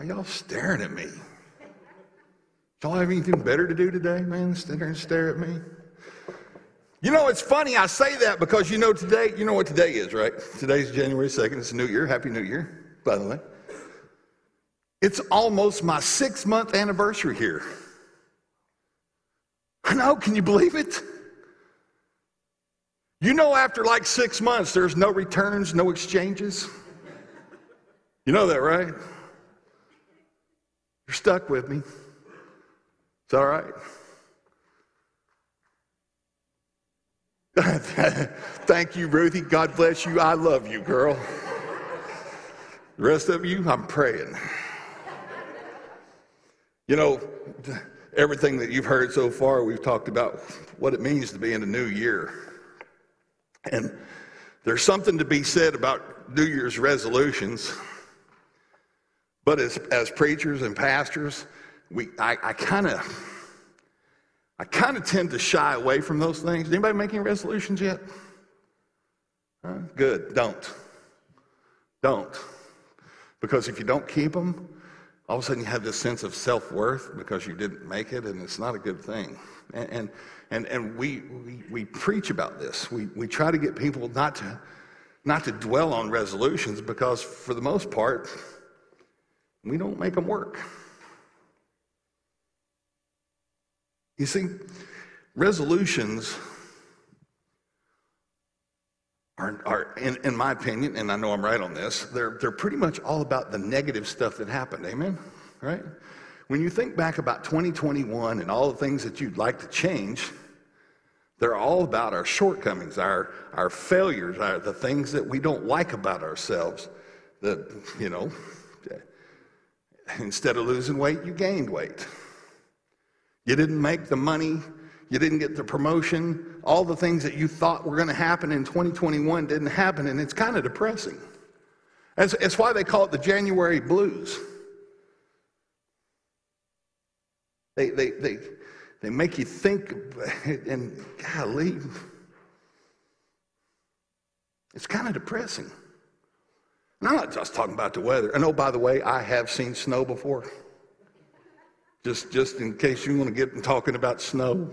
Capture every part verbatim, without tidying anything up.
Why y'all staring at me? Y'all have anything better to do today, man? Stand there and stare at me? You know, it's funny, I say that because you know today, you know what today is, right? Today's January second, it's a new year. Happy New Year, by the way. It's almost my six-month anniversary here. I know, can you believe it? You know, after like six months, there's no returns, no exchanges. You know that, right? You're stuck with me. It's all right. Thank you, Ruthie. God bless you. I love you, girl. The rest of you, I'm praying. You know, everything that you've heard so far, we've talked about what it means to be in a new year. And there's something to be said about New Year's resolutions. But as, as preachers and pastors, we I, I kind of I kind of tend to shy away from those things. Is anybody making resolutions yet? Huh? Good. Don't. Don't. Because if you don't keep them, all of a sudden you have this sense of self-worth because you didn't make it, and it's not a good thing. And and and, and we, we we preach about this. We we try to get people not to not to dwell on resolutions because for the most part, we don't make them work. You see, resolutions are, are in, in my opinion, and I know I'm right on this, they're, they're pretty much all about the negative stuff that happened, amen? Right? When you think back about twenty twenty-one and all the things that you'd like to change, they're all about our shortcomings, our, our failures, our, the things that we don't like about ourselves, that, you know, instead of losing weight, you gained weight. You didn't make the money. You didn't get the promotion. All the things that you thought were going to happen in twenty twenty-one didn't happen, and it's kind of depressing. That's, that's why they call it the January blues. They, they, they, they make you think, and golly, it's kind of depressing. And I'm not just talking about the weather. And oh, by the way, I have seen snow before. Just, just in case you want to get talking about snow.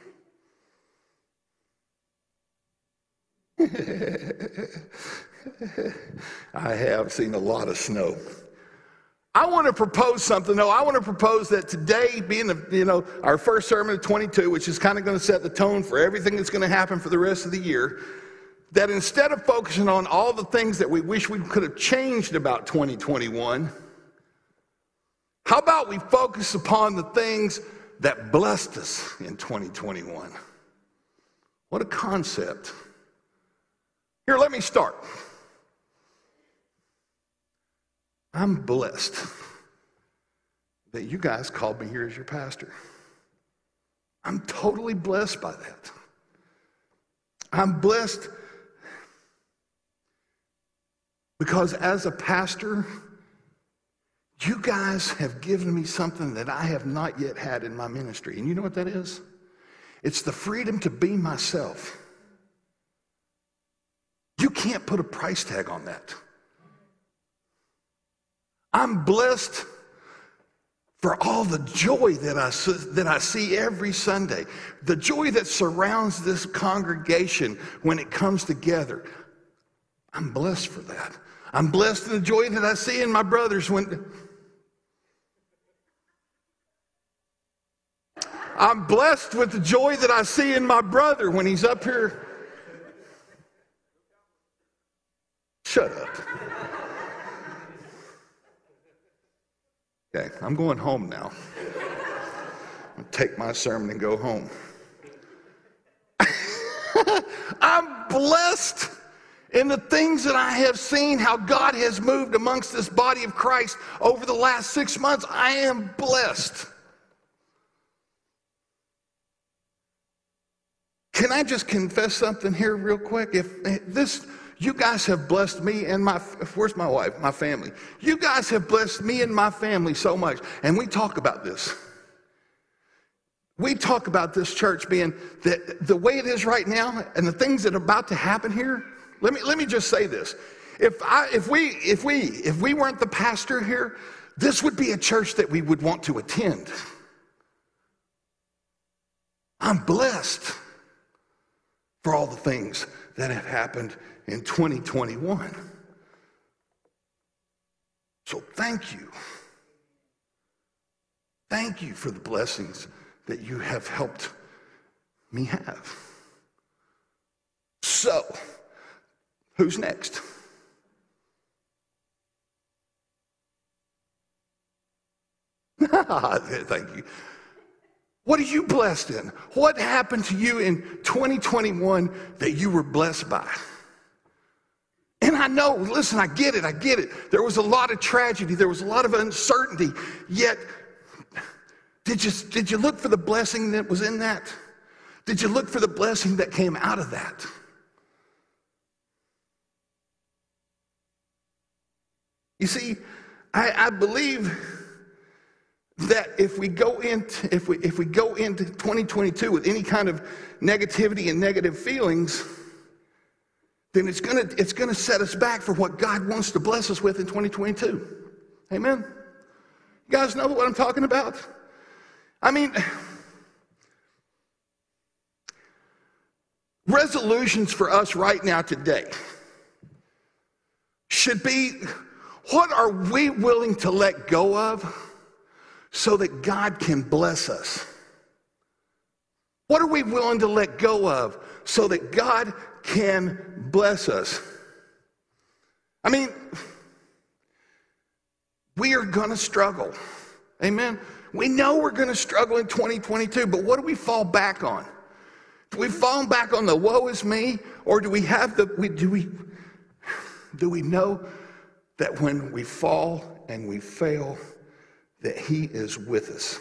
I have seen a lot of snow. I want to propose something, though. I want to propose that today, being the, you know, our first sermon of twenty-two, which is kind of going to set the tone for everything that's going to happen for the rest of the year, that instead of focusing on all the things that we wish we could have changed about twenty twenty-one, how about we focus upon the things that blessed us in twenty twenty-one? What a concept. Here, let me start. I'm blessed that you guys called me here as your pastor. I'm totally blessed by that. I'm blessed because as a pastor, you guys have given me something that I have not yet had in my ministry. And you know what that is? It's the freedom to be myself. You can't put a price tag on that. I'm blessed for all the joy that I, that I see every Sunday, the joy that surrounds this congregation when it comes together. I'm blessed for that. I'm blessed in the joy that I see in my brothers when... I'm blessed with the joy that I see in my brother when he's up here. Shut up. Okay, I'm going home now. I'll take my sermon and go home. I'm blessed in the things that I have seen, how God has moved amongst this body of Christ over the last six months. I am blessed. Can I just confess something here real quick? If this, you guys have blessed me and my, where's my wife, my family? You guys have blessed me and my family so much. And we talk about this. We talk about this church being the, the way it is right now and the things that are about to happen here. Let me, let me just say this. If I, if we, if we, if we weren't the pastor here, this would be a church that we would want to attend. I'm blessed for all the things that have happened in twenty twenty-one. So thank you. Thank you for the blessings that you have helped me have. So, who's next? Thank you. What are you blessed in? What happened to you in twenty twenty-one that you were blessed by? And I know, listen, I get it, I get it. There was a lot of tragedy, there was a lot of uncertainty, yet did you, did you look for the blessing that was in that? Did you look for the blessing that came out of that? You see, I, I believe that if we go into if we if we go into twenty twenty-two with any kind of negativity and negative feelings, then it's gonna it's gonna set us back for what God wants to bless us with in twenty twenty-two. Amen. You guys know what I'm talking about? I mean, resolutions for us right now today should be, what are we willing to let go of so that God can bless us? What are we willing to let go of so that God can bless us? I mean, we are going to struggle. Amen. We know we're going to struggle in twenty twenty-two, but what do we fall back on? Do we fall back on the woe is me, or do we have the we, do we do we know that when we fall and we fail, that He is with us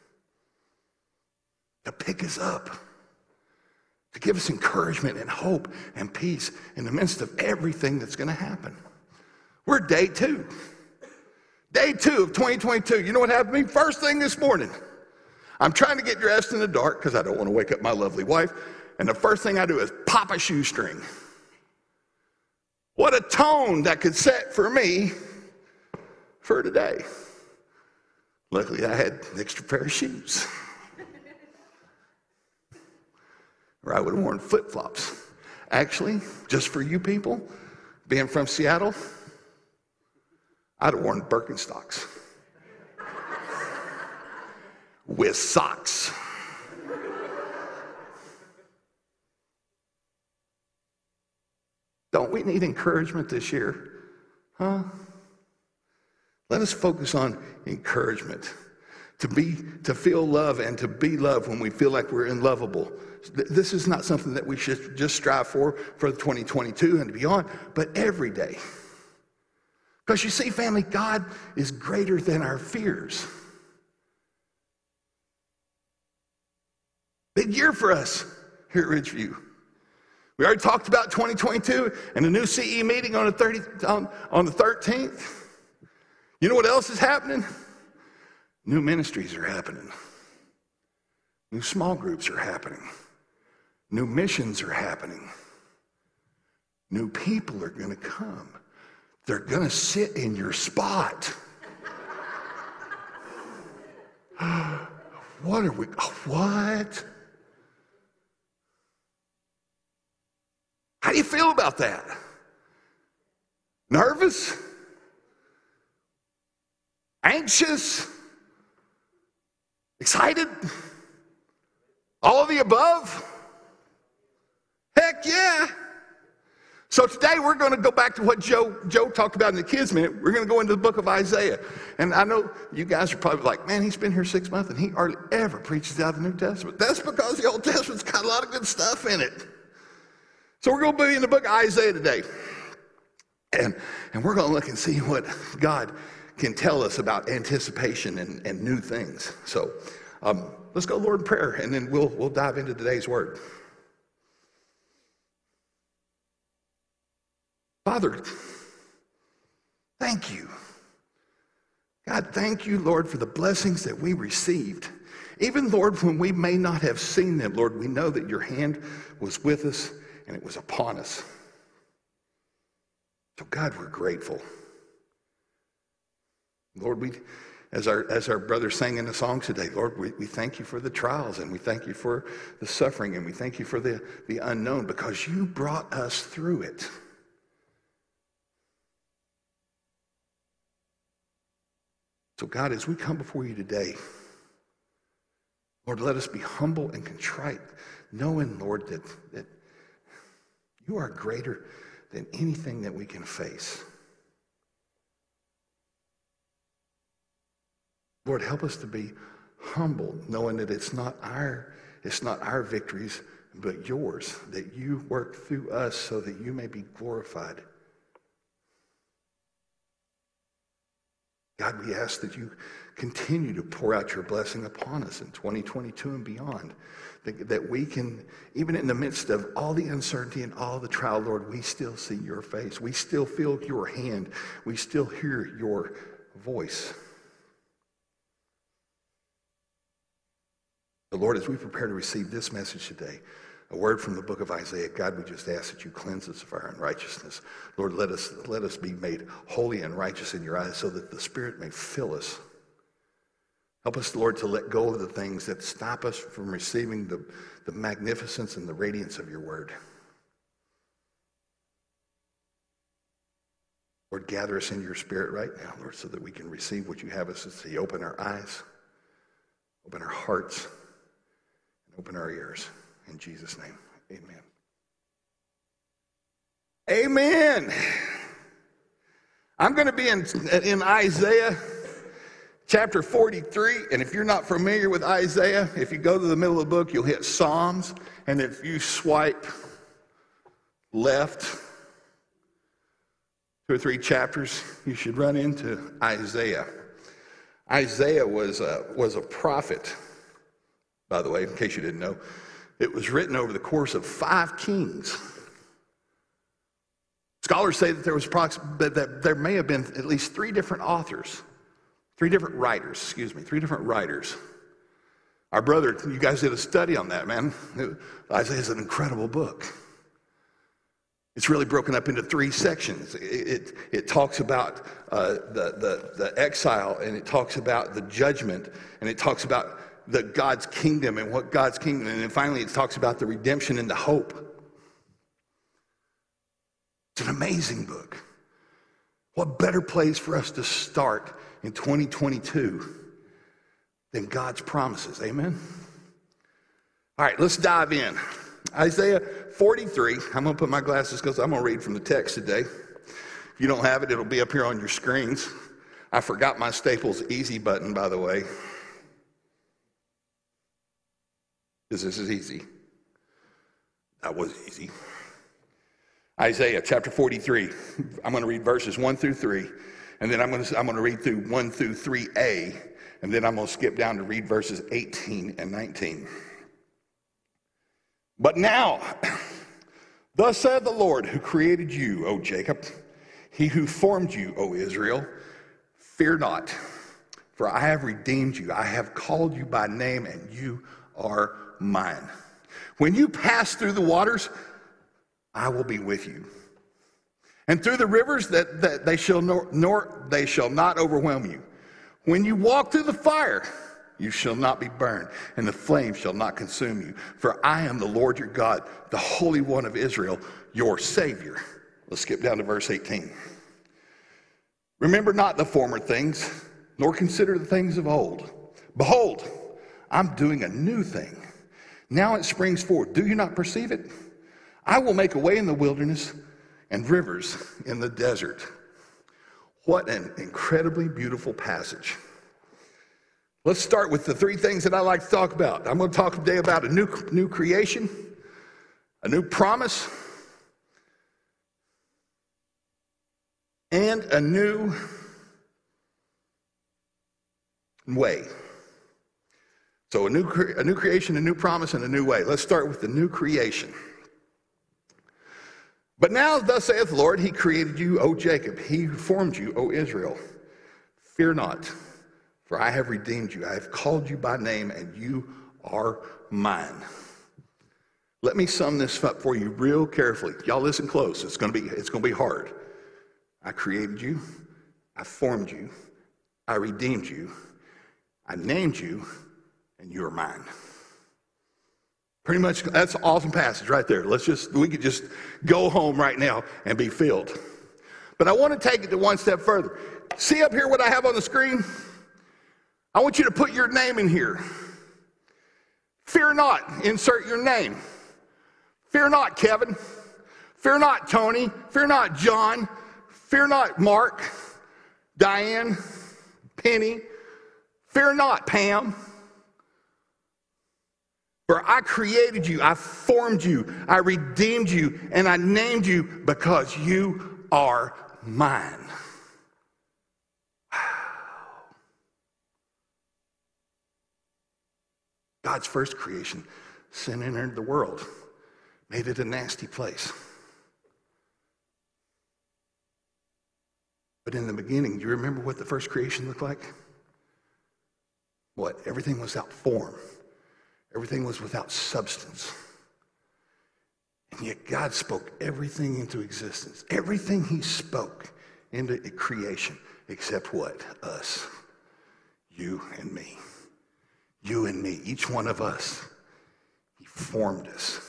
to pick us up, to give us encouragement and hope and peace in the midst of everything that's going to happen? We're day two. Day two of twenty twenty-two. You know what happened to me? First thing this morning, I'm trying to get dressed in the dark because I don't want to wake up my lovely wife. And the first thing I do is pop a shoestring. What a tone that could set for me for today. Luckily, I had an extra pair of shoes. Or I would have worn flip-flops. Actually, just for you people, being from Seattle, I'd have worn Birkenstocks with socks. Don't we need encouragement this year? Huh? Let us focus on encouragement. To be, to feel love and to be loved when we feel like we're unlovable. This is not something that we should just strive for for twenty twenty-two and beyond, but every day. Because you see, family, God is greater than our fears. Big year for us here at Ridgeview. We already talked about twenty twenty-two and the new C E meeting on the thirtieth, on, on the thirteenth. You know what else is happening? New ministries are happening. New small groups are happening. New missions are happening. New people are going to come. They're going to sit in your spot. What are we, what? How do you feel about that? Nervous? Anxious? Excited? All of the above? Heck yeah. So today we're going to go back to what Joe, Joe talked about in the kids' minute. We're going to go into the book of Isaiah. And I know you guys are probably like, man, he's been here six months and he hardly ever preaches out of the New Testament. That's because the Old Testament's got a lot of good stuff in it. So we're going to be in the book of Isaiah today. And, and we're going to look and see what God can tell us about anticipation and, and new things. So um, let's go, Lord, in prayer, and then we'll, we'll dive into today's word. Father, thank you. God, thank you, Lord, for the blessings that we received. Even, Lord, when we may not have seen them, Lord, we know that your hand was with us and it was upon us. So, God, we're grateful. Lord, we, as our as our brother sang in the song today, Lord, we, we thank you for the trials, and we thank you for the suffering, and we thank you for the, the unknown, because you brought us through it. So God, as we come before you today, Lord, let us be humble and contrite, knowing, Lord, that, that you are greater than anything that we can face. Lord, help us to be humble, knowing that it's not our, it's not our victories, but yours, that you work through us so that you may be glorified. God, we ask that you continue to pour out your blessing upon us in twenty twenty-two and beyond, that, that we can, even in the midst of all the uncertainty and all the trial, Lord, we still see your face. We still feel your hand. We still hear your voice. But Lord, as we prepare to receive this message today, a word from the book of Isaiah, God, we just ask that you cleanse us of our unrighteousness. Lord, let us, let us be made holy and righteous in your eyes so that the Spirit may fill us. Help us, Lord, to let go of the things that stop us from receiving the, the magnificence and the radiance of your word. Lord, gather us in your Spirit right now, Lord, so that we can receive what you have us to see. Open our eyes, open our hearts, and open our ears. In Jesus' name, amen. Amen. I'm going to be in, in Isaiah chapter forty-three, and if you're not familiar with Isaiah, if you go to the middle of the book, you'll hit Psalms, and if you swipe left two or three chapters, you should run into Isaiah. Isaiah was a, was a prophet, by the way, in case you didn't know. It was written over the course of five kings. Scholars say that there was that there may have been at least three different authors, three different writers, excuse me, three different writers. Our brother, you guys did a study on that, man. Isaiah is an incredible book. It's really broken up into three sections. It, it, it talks about uh, the, the, the exile, and it talks about the judgment, and it talks about the God's kingdom and what God's kingdom, and then finally it talks about the redemption and the hope. It's an amazing book. What better place for us to start in twenty twenty-two than God's promises, amen? All right, let's dive in. Isaiah forty-three, I'm going to put my glasses because I'm going to read from the text today. If you don't have it, it'll be up here on your screens. I forgot my Staples Easy button, by the way. Because this is easy. That was easy. Isaiah chapter forty-three. I'm going to read verses one through three. And then I'm going to, I'm going to read through one through three A. And then I'm going to skip down to read verses eighteen and nineteen. But now, thus said the Lord who created you, O Jacob, he who formed you, O Israel, fear not, for I have redeemed you. I have called you by name, and you are mine. When you pass through the waters, I will be with you. And through the rivers, that, that they shall nor, nor they shall not overwhelm you. When you walk through the fire, you shall not be burned, and the flame shall not consume you. For I am the Lord your God, the Holy One of Israel, your Savior. Let's skip down to verse eighteen. Remember not the former things, nor consider the things of old. Behold, I'm doing a new thing. Now it springs forth. Do you not perceive it? I will make a way in the wilderness and rivers in the desert. What an incredibly beautiful passage. Let's start with the three things that I like to talk about. I'm going to talk today about a new, new creation, a new promise, and a new way. So a new, a new creation, a new promise, and a new way. Let's start with the new creation. But now, thus saith the Lord, he created you, O Jacob. He formed you, O Israel. Fear not, for I have redeemed you. I have called you by name, and you are mine. Let me sum this up for you real carefully. Y'all listen close. It's going to be, it's going to be hard. I created you. I formed you. I redeemed you, I named you, and you are mine. Pretty much, that's an awesome passage right there. Let's just, we could just go home right now and be filled. But I want to take it to one step further. See up here what I have on the screen? I want you to put your name in here. Fear not, insert your name. Fear not, Kevin. Fear not, Tony. Fear not, John. Fear not, Mark, Diane, Penny. Fear not, Pam. For I created you, I formed you, I redeemed you, and I named you because you are mine. God's first creation, sin entered the world, made it a nasty place. But in the beginning, do you remember what the first creation looked like? What? Everything was without form. Everything was without substance. And yet God spoke everything into existence. Everything he spoke into creation, except what? Us. You and me. You and me, each one of us, he formed us.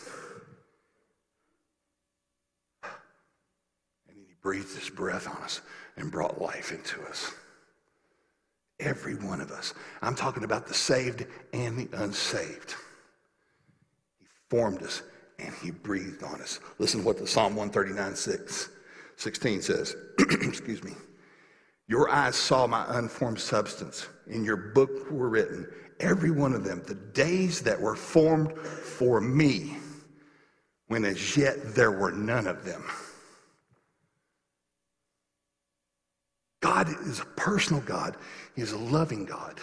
And he breathed his breath on us and brought life into us. Every one of us. I'm talking about the saved and the unsaved. He formed us and he breathed on us. Listen to what the Psalm one thirty-nine, six, sixteen says. Excuse me. Your eyes saw my unformed substance. In your book were written, every one of them, the days that were formed for me, when as yet there were none of them. God is a personal God. He is a loving God.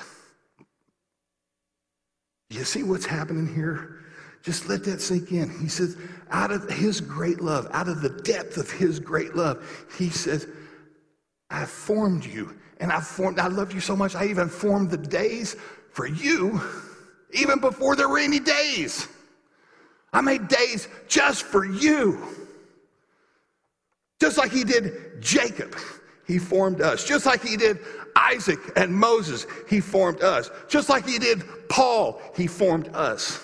You see what's happening here? Just let that sink in. He says, out of his great love, out of the depth of his great love, he says, I formed you, and I formed, I loved you so much, I even formed the days for you, even before there were any days. I made days just for you. Just like he did Jacob, he formed us. Just like he did Isaac and Moses, he formed us. Just like he did Paul, he formed us.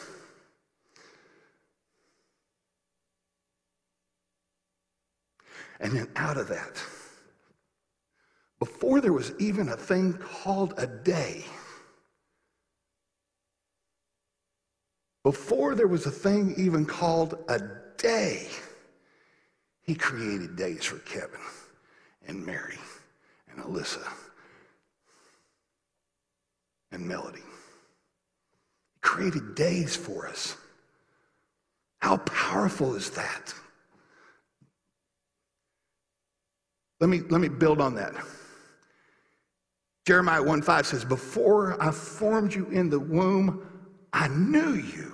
And then out of that, before there was even a thing called a day, before there was a thing even called a day, he created days for Kevin and Mary and Alyssa and Melody. He created days for us. How powerful is that? Let me, let me build on that. Jeremiah one five says, before I formed you in the womb, I knew you.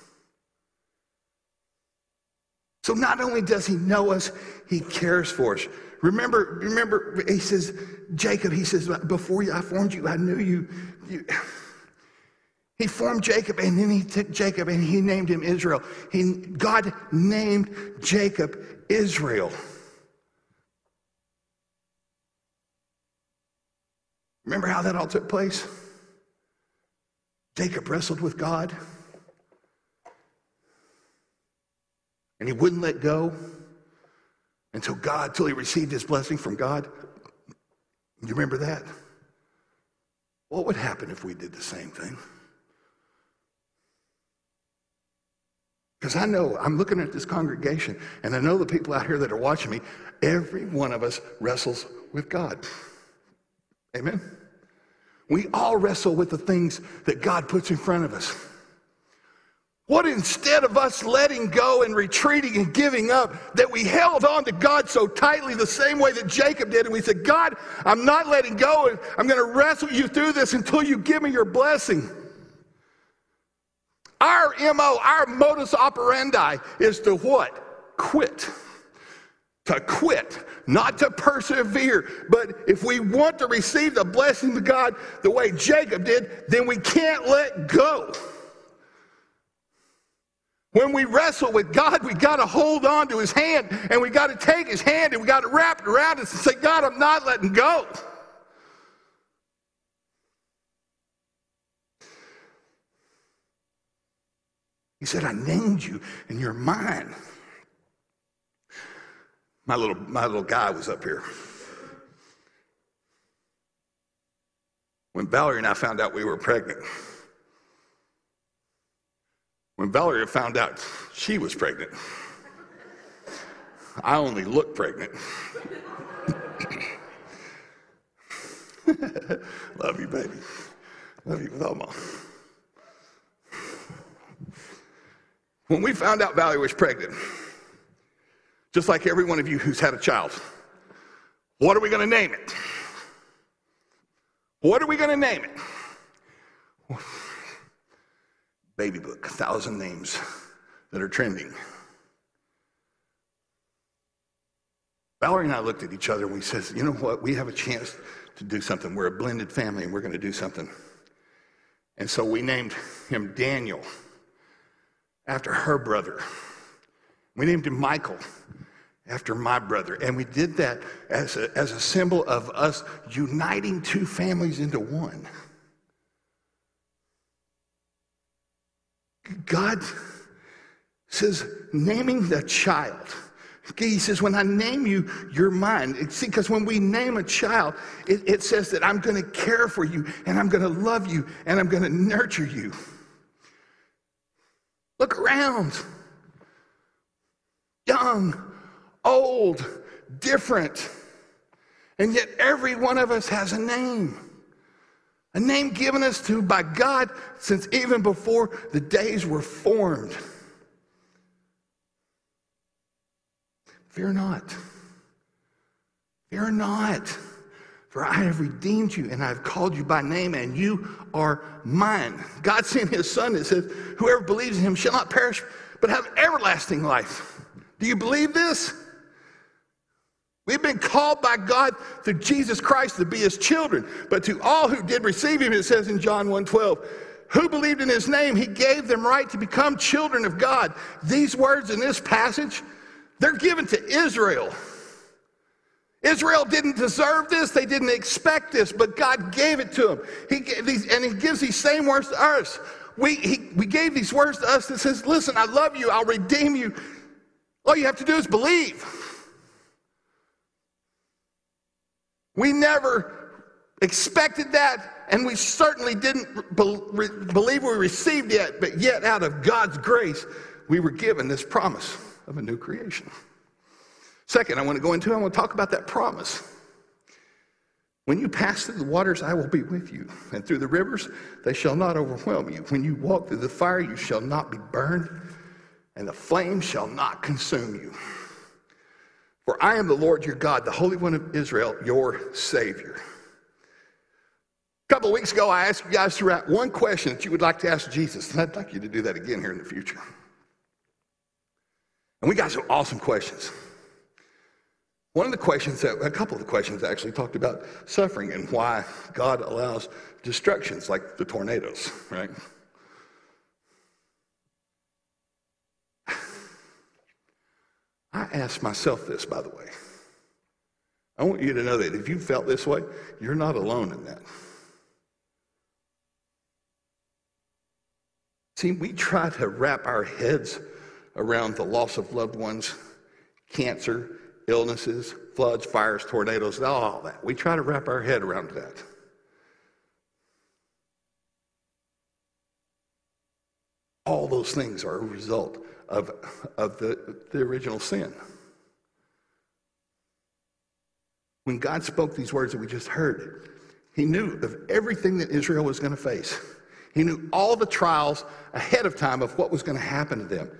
So not only does he know us, he cares for us. Remember, remember, he says, Jacob, he says, before I formed you, I knew you. you. He formed Jacob, and then he took Jacob and he named him Israel. He, God named Jacob Israel. Remember how that all took place? Jacob wrestled with God, and he wouldn't let go until God, till he received his blessing from God. You remember that? What would happen if we did the same thing? Because I know, I'm looking at this congregation, and I know the people out here that are watching me, every one of us wrestles with God. Amen? We all wrestle with the things that God puts in front of us. What instead of us letting go and retreating and giving up, that we held on to God so tightly the same way that Jacob did, and we said, God, I'm not letting go, and I'm going to wrestle you through this until you give me your blessing. Our M O, our modus operandi is to what? Quit. To quit, not to persevere. But if we want to receive the blessing of God the way Jacob did, then we can't let go. When we wrestle with God, we got to hold on to his hand, and we got to take his hand, and we got to wrap it around us and say, God, I'm not letting go. He said, I named you and you're mine. My little, my little guy was up here. When Valerie and I found out we were pregnant, when Valerie found out she was pregnant, I only looked pregnant. Love you, baby. Love you with all my. When we found out Valerie was pregnant, just like every one of you who's had a child, what are we going to name it? What are we going to name it? Baby book, a thousand names that are trending. Valerie and I looked at each other and we said, you know what? We have a chance to do something. We're a blended family and we're going to do something. And so we named him Daniel after her brother. We named him Michael after my brother. And we did that as a, as a symbol of us uniting two families into one. God says, naming the child. Okay, he says, when I name you, you're mine. See, because when we name a child, it, it says that I'm going to care for you, and I'm going to love you, and I'm going to nurture you. Look around. Young, old, different. And yet every one of us has a name. A name given us to by God since even before the days were formed. Fear not. Fear not. For I have redeemed you and I have called you by name and you are mine. God sent his son that says, whoever believes in him shall not perish but have everlasting life. Do you believe this? We've been called by God through Jesus Christ to be his children. But to all who did receive him, it says in John one twelve, who believed in his name, he gave them right to become children of God. These words in this passage, they're given to Israel. Israel didn't deserve this. They didn't expect this, but God gave it to them. He gave these, and he gives these same words to us. We, he, we gave these words to us that says, listen, I love you. I'll redeem you. All you have to do is believe. We never expected that, and we certainly didn't be, re, believe we received it, but yet out of God's grace, we were given this promise of a new creation. Second, I want to go into, I want to talk about that promise. When you pass through the waters, I will be with you, and through the rivers, they shall not overwhelm you. When you walk through the fire, you shall not be burned, and the flame shall not consume you. For I am the Lord your God, the Holy One of Israel, your Savior. A couple of weeks ago, I asked you guys to write one question that you would like to ask Jesus, and I'd like you to do that again here in the future. And we got some awesome questions. One of the questions, that, a couple of the questions actually talked about suffering and why God allows destructions like the tornadoes, right? I asked myself this, by the way. I want you to know that if you felt this way, you're not alone in that. See, we try to wrap our heads around the loss of loved ones, cancer, illnesses, floods, fires, tornadoes, all that. We try to wrap our head around that. All those things are a result of, of the, the original sin. When God spoke these words that we just heard, he knew of everything that Israel was going to face. He knew all the trials ahead of time of what was going to happen to them.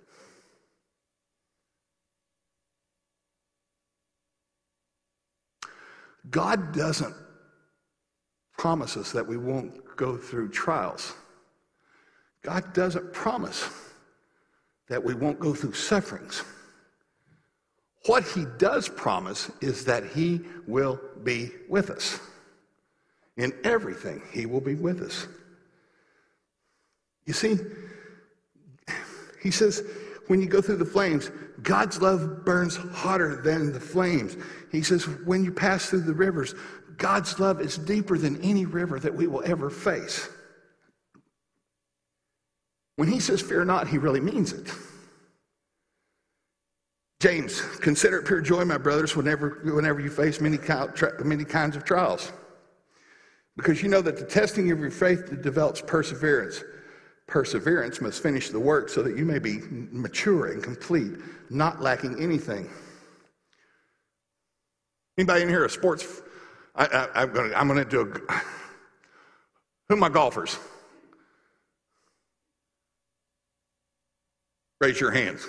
God doesn't promise us that we won't go through trials. God doesn't promise that we won't go through sufferings. What he does promise is that he will be with us. In everything, he will be with us. You see, he says, when you go through the flames, God's love burns hotter than the flames. He says, when you pass through the rivers, God's love is deeper than any river that we will ever face. When he says fear not, he really means it. James, consider it pure joy, my brothers, whenever, whenever you face many, many kinds of trials. Because you know that the testing of your faith develops perseverance. Perseverance must finish the work so that you may be mature and complete, not lacking anything. Anybody in here a sports? I, I, I'm going to I'm going to do a. Who are my golfers? Raise your hands.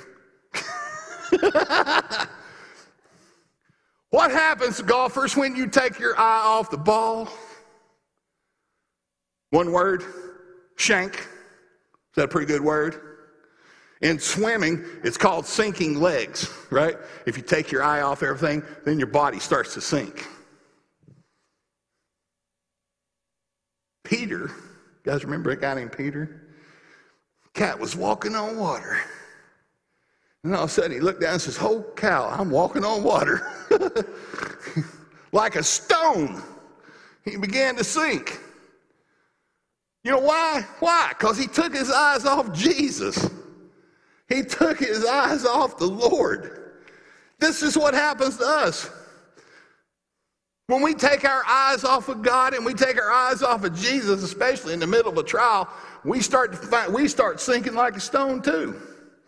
What happens, golfers, when you take your eye off the ball? One word, shank. Is that a pretty good word? In swimming, it's called sinking legs, right? If you take your eye off everything, then your body starts to sink. Peter, you guys remember a guy named Peter? Cat was walking on water. And all of a sudden he looked down and says, "Oh cow, I'm walking on water." Like a stone. He began to sink. You know why? Why? Because he took his eyes off Jesus. He took his eyes off the Lord. This is what happens to us. When we take our eyes off of God and we take our eyes off of Jesus, especially in the middle of a trial, we start to find, we start sinking like a stone too.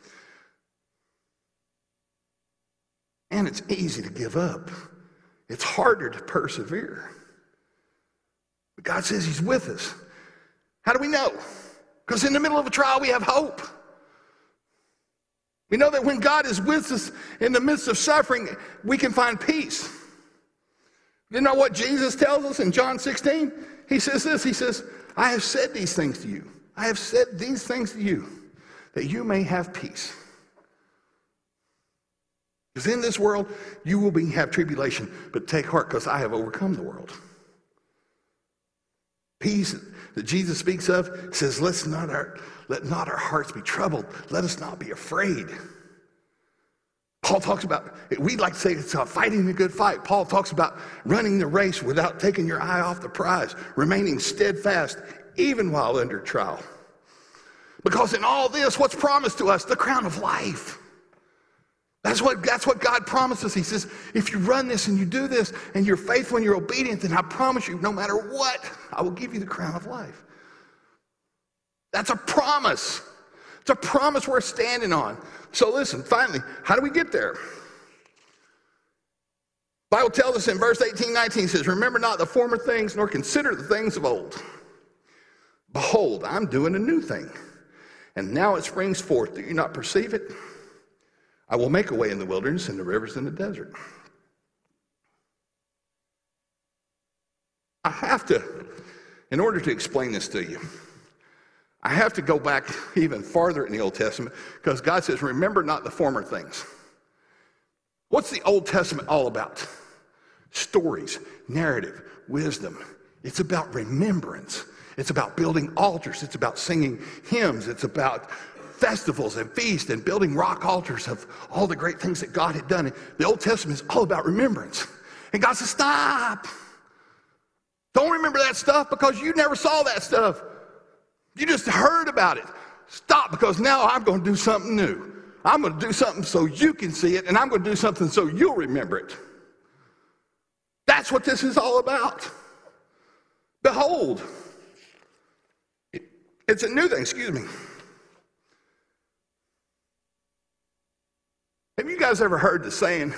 And it's easy to give up. It's harder to persevere. But God says he's with us. How do we know? Because in the middle of a trial, we have hope. We know that when God is with us in the midst of suffering, we can find peace. You know what Jesus tells us in John sixteen? He says this, he says, "I have said these things to you. I have said these things to you, that you may have peace." Because in this world, you will be, have tribulation, but take heart, because I have overcome the world. Peace that Jesus speaks of says, Let's not our, let not our hearts be troubled. Let us not be afraid. Paul talks about, we'd like to say it's fighting the good fight. Paul talks about running the race without taking your eye off the prize, remaining steadfast even while under trial. Because in all this, what's promised to us? The crown of life. That's what, that's what God promises. He says, if you run this and you do this and you're faithful and you're obedient, then I promise you, no matter what, I will give you the crown of life. That's a promise. It's a promise we're standing on. So listen, finally, how do we get there? The Bible tells us in verse eighteen, nineteen, it says, "Remember not the former things, nor consider the things of old. Behold, I'm doing a new thing, and now it springs forth. Do you not perceive it? I will make a way in the wilderness and the rivers in the desert." I have to, in order to explain this to you, I have to go back even farther in the Old Testament, because God says, remember not the former things. What's the Old Testament all about? Stories, narrative, wisdom. It's about remembrance. It's about building altars. It's about singing hymns. It's about festivals and feasts and building rock altars of all the great things that God had done. The Old Testament is all about remembrance. And God says, stop. Don't remember that stuff because you never saw that stuff. You just heard about it. Stop, because now I'm going to do something new. I'm going to do something so you can see it, and I'm going to do something so you'll remember it. That's what this is all about. Behold. It's a new thing, excuse me. Have you guys ever heard the saying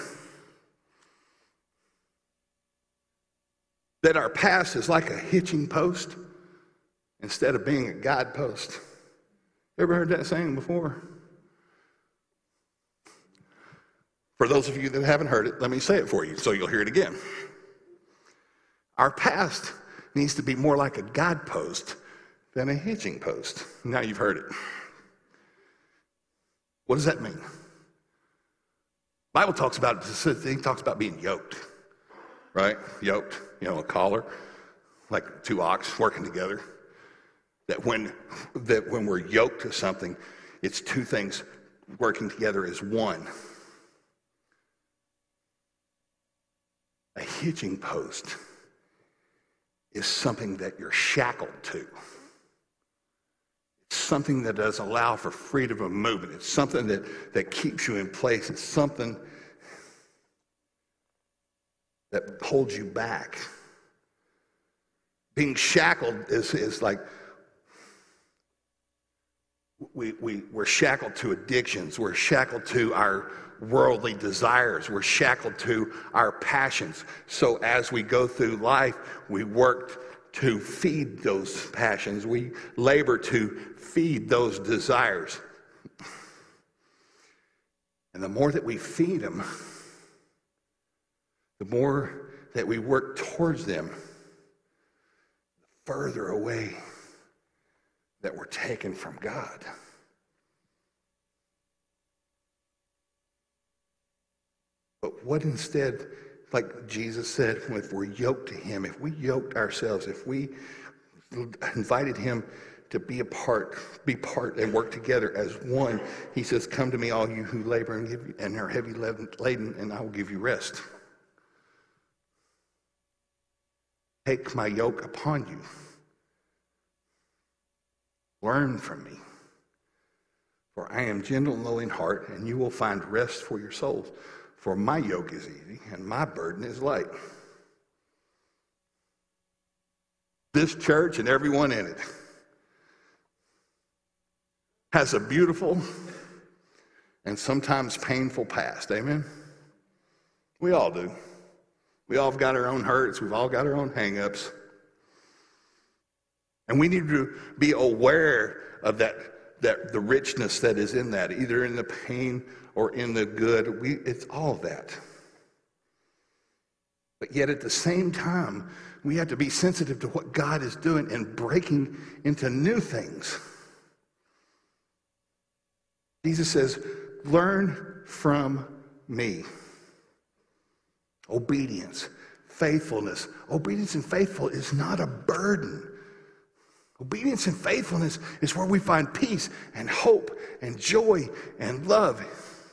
that our past is like a hitching post instead of being a guidepost? Ever heard that saying before? For those of you that haven't heard it, let me say it for you so you'll hear it again. Our past needs to be more like a guidepost than a hitching post. Now you've heard it. What does that mean? The Bible talks about it talks about being yoked, right? Yoked, you know, a collar, like two ox working together. That when that when we're yoked to something, it's two things working together as one. A hitching post is something that you're shackled to. It's something that does allow for freedom of movement. It's something that, that keeps you in place. It's something that holds you back. Being shackled is, is like we, we, we're shackled to addictions. We're shackled to our worldly desires. We're shackled to our passions. So as we go through life, we work to feed those passions. We labor to feed those desires. And the more that we feed them, the more that we work towards them, the further away that we're taken from God. But what instead, like Jesus said, if we're yoked to him, if we yoked ourselves, if we invited him to be a part, be part and work together as one, he says, come to me, all you who labor and, give, and are heavy laden, and I will give you rest. Take my yoke upon you. Learn from me. For I am gentle and lowly in heart, and you will find rest for your souls. For my yoke is easy, and my burden is light. This church and everyone in it has a beautiful and sometimes painful past. Amen? We all do. We all have got our own hurts. We've all got our own hang-ups. And we need to be aware of that, that the richness that is in that, either in the pain or in the good. We, it's all of that. But yet at the same time, we have to be sensitive to what God is doing and breaking into new things. Jesus says, learn from me. Obedience, faithfulness. Obedience and faithful is not a burden. Obedience and faithfulness is where we find peace and hope and joy and love.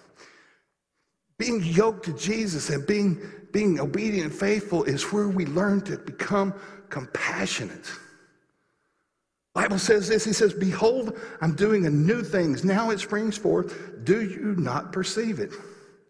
Being yoked to Jesus and being, being obedient and faithful is where we learn to become compassionate. The Bible says this, he says, behold, I'm doing a new thing. Now it springs forth. Do you not perceive it?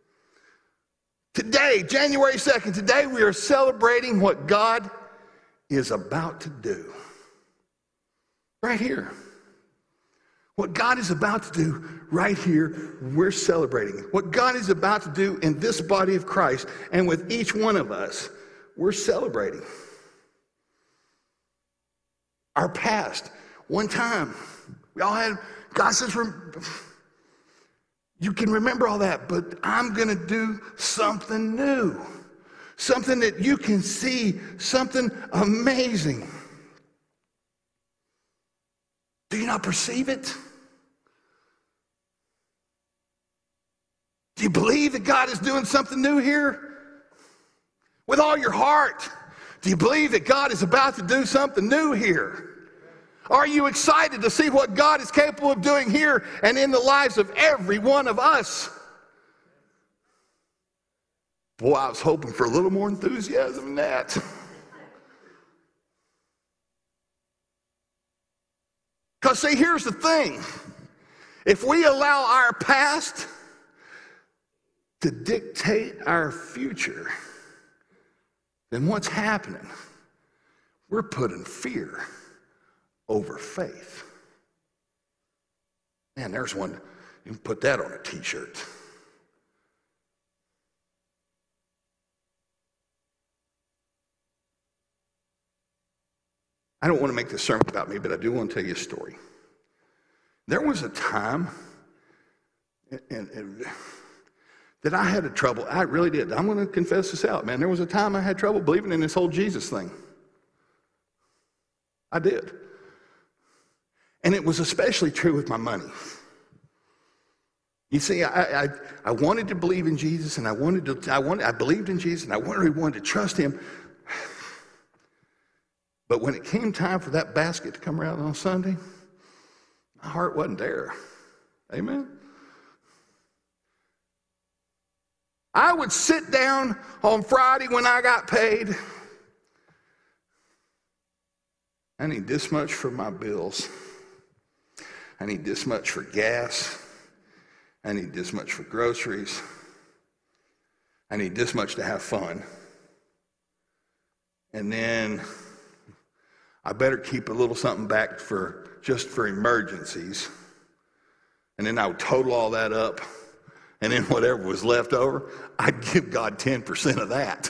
Today, January second, today we are celebrating what God is about to do. Right here. What God is about to do right here, we're celebrating. What God is about to do in this body of Christ and with each one of us, we're celebrating. Our past, one time, we all had, God says, you can remember all that, but I'm going to do something new. Something that you can see, something amazing. Do you not perceive it? Do you believe that God is doing something new here? With all your heart, do you believe that God is about to do something new here? Are you excited to see what God is capable of doing here and in the lives of every one of us? Boy, I was hoping for a little more enthusiasm than that. Because see, here's the thing. If we allow our past to dictate our future, then what's happening? We're putting fear over faith. Man, there's one. You can put that on a t-shirt. I don't want to make this sermon about me, but I do want to tell you a story. There was a time and, and, that I had a trouble. I really did. I'm going to confess this out, man. There was a time I had trouble believing in this whole Jesus thing. I did. And it was especially true with my money. You see, I, I, I wanted to believe in Jesus, and I wanted to. I wanted. I believed in Jesus, and I wanted, wanted to trust him. But when it came time for that basket to come around on Sunday, my heart wasn't there. Amen? I would sit down on Friday when I got paid. I need this much for my bills. I need this much for gas. I need this much for groceries. I need this much to have fun. And then I better keep a little something back for just for emergencies. And then I would total all that up. And then whatever was left over, I'd give God ten percent of that.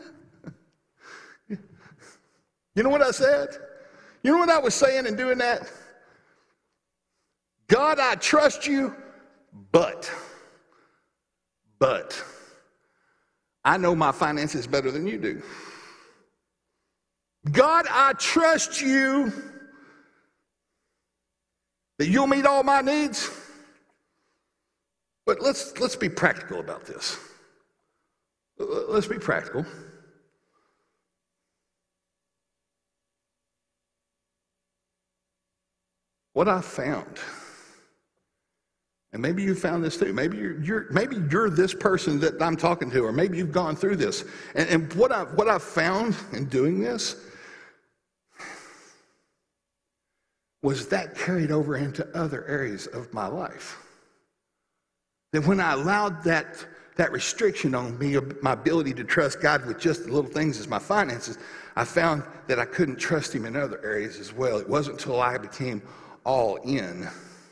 You know what I said? You know what I was saying in doing that? God, I trust you, but, but, I know my finances better than you do. God, I trust you that you'll meet all my needs. But let's let's be practical about this. Let's be practical. What I found, and maybe you found this too. Maybe you're, you're maybe you're this person that I'm talking to, or maybe you've gone through this. And, and what I what I found in doing this was that carried over into other areas of my life. That when I allowed that that restriction on me, my ability to trust God with just the little things as my finances, I found that I couldn't trust him in other areas as well. It wasn't until I became all in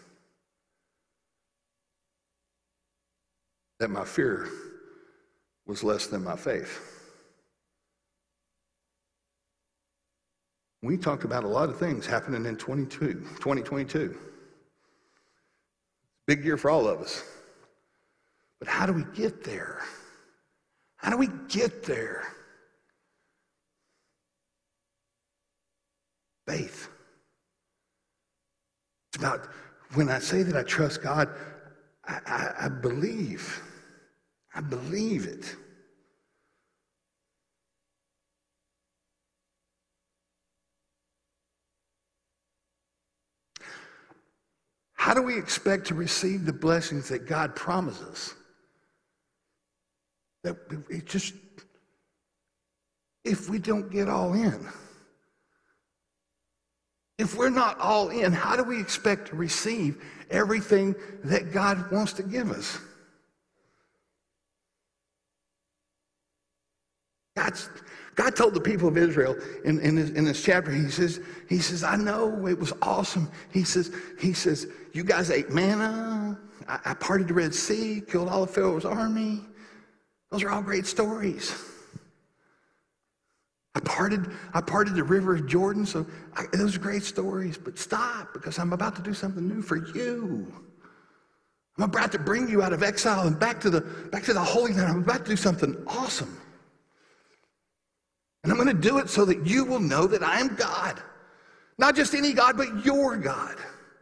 that my fear was less than my faith. We talked about a lot of things happening in twenty twenty-two. Big year for all of us. But how do we get there? How do we get there? Faith. It's about when I say that I trust God, I, I, I believe. I believe it. How do we expect to receive the blessings that God promises? That it just, if we don't get all in, if we're not all in, how do we expect to receive everything that God wants to give us? God's, God told the people of Israel in, in, this, in this chapter, he says, he says, I know it was awesome. He says, he says, you guys ate manna. I, I parted the Red Sea, killed all of Pharaoh's army. Those are all great stories. I parted, I parted the river of Jordan, so I, those are great stories. But stop, because I'm about to do something new for you. I'm about to bring you out of exile and back to the back to the Holy Land. I'm about to do something awesome. And I'm going to do it so that you will know that I am God. Not just any God, but your God.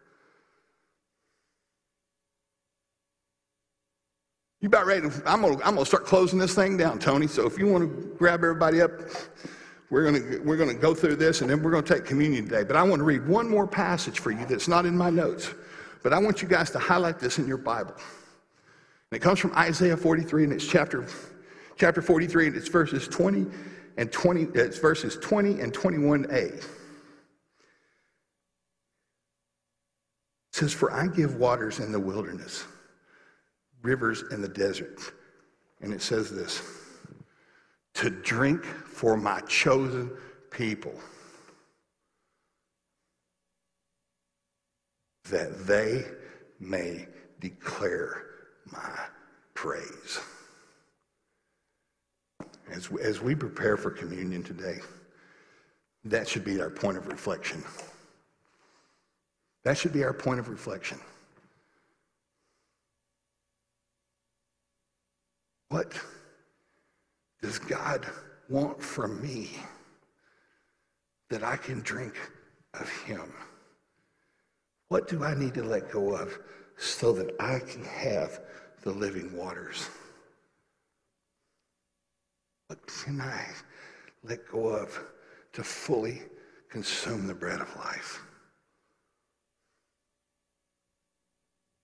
You about ready to, I'm going to, I'm going to start closing this thing down, Tony. So if you want to grab everybody up, we're going to, we're going to go through this, and then we're going to take communion today. But I want to read one more passage for you that's not in my notes. But I want you guys to highlight this in your Bible. And it comes from Isaiah forty-three, and it's chapter, chapter forty-three, and it's verses twenty and twenty, it's verses twenty and twenty-one a. It says, for I give waters in the wilderness, rivers in the desert. And it says this, to drink for my chosen people, that they may declare my praise. As, as we prepare for communion today, that should be our point of reflection. That should be our point of reflection. What does God want from me that I can drink of him? What do I need to let go of so that I can have the living waters? What can I let go of to fully consume the bread of life?